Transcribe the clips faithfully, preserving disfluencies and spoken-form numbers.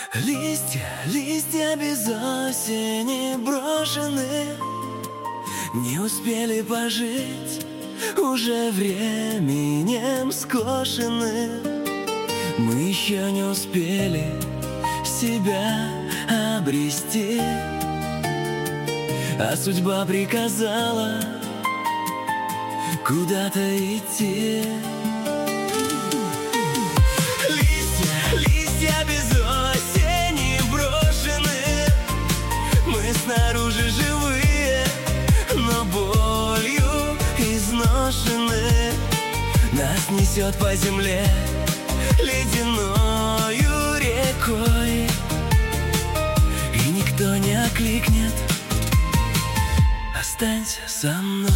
Листья, листья без осени брошены, не успели пожить, уже временем скошены. Мы еще не успели себя обрести, а судьба приказала куда-то идти. Листья, листья без осени брошены, мы снаружи живые, но болью изношены. Нас несет по земле ледяною рекой, и никто не окликнет: останься со мной.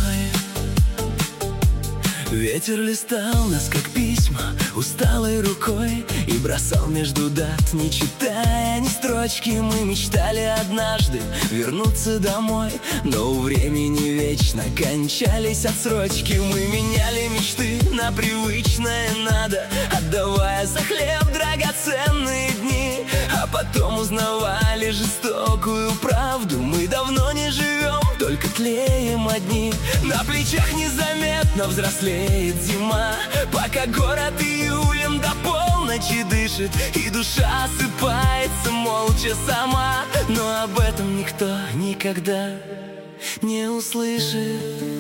Ветер листал нас, как письма, усталой рукой, и бросал между дат, не читая ни строчки. Мы мечтали однажды вернуться домой, но у времени вечно кончались отсрочки. Мы меняли мечты на привычное надо, отдавая за хлеб драгоценные дни, а потом узнавали жестокую правду: мы давно не живем, только тлеем одни. На плечах незаметно взрослеет зима, пока город июлем до полночи дышит, и душа осыпается молча сама. Но об этом никто никогда не услышит.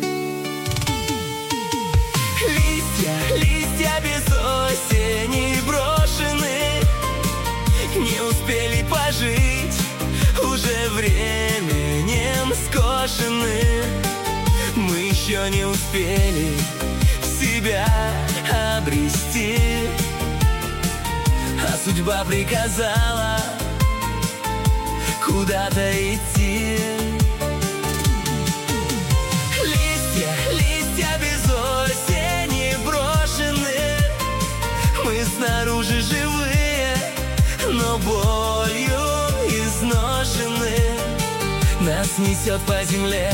Листья, листья без осени брошены, не успели пожить, уже временем скошены. Мы еще не успели себя обрести, а судьба приказала куда-то идти. Листья, листья без осени брошены, мы снаружи живые, но болью изношены. Нас несет по земле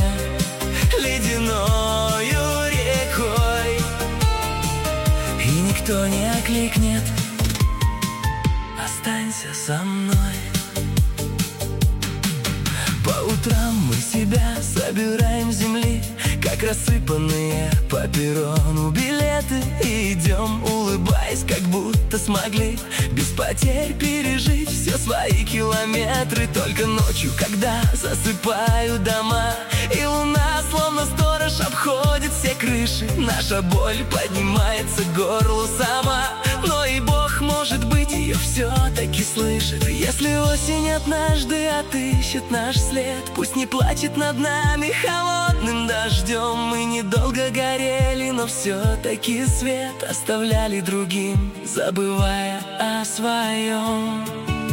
ледяною рекой, и никто не окликнет: останься со мной. По утрам мы себя собираем с земли, как рассыпанные по перрону билеты, и идем, улыбаясь, как будто смогли без потерь пережить все свои километры. Только ночью, когда засыпают дома, и луна, словно сторож, обходит все крыши, наша боль поднимается к горлу сама. Но и Бог, может быть, ее все-таки слышит. Если осень однажды отыщет наш след, пусть не плачет над нами холодным дождем. Мы недолго горели, но все-таки свет оставляли другим, забывая о своем.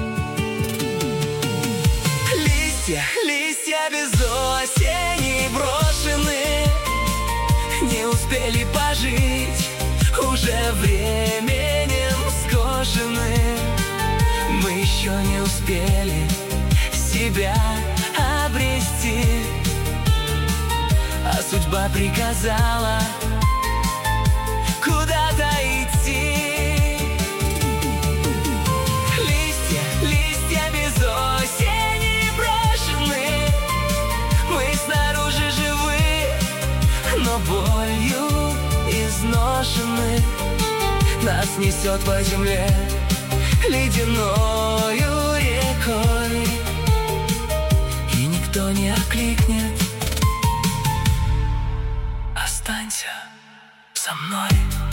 Листья, листья без осени брошены, не успели пожить, уже временем скошены. Мы еще не успели себя обрести, а судьба приказала куда-то идти. Листья, листья без осени брошены, мы снаружи живые, но болью изношены. Нас несет по земле ледяною рекой, и никто не окликнет: останься со мной.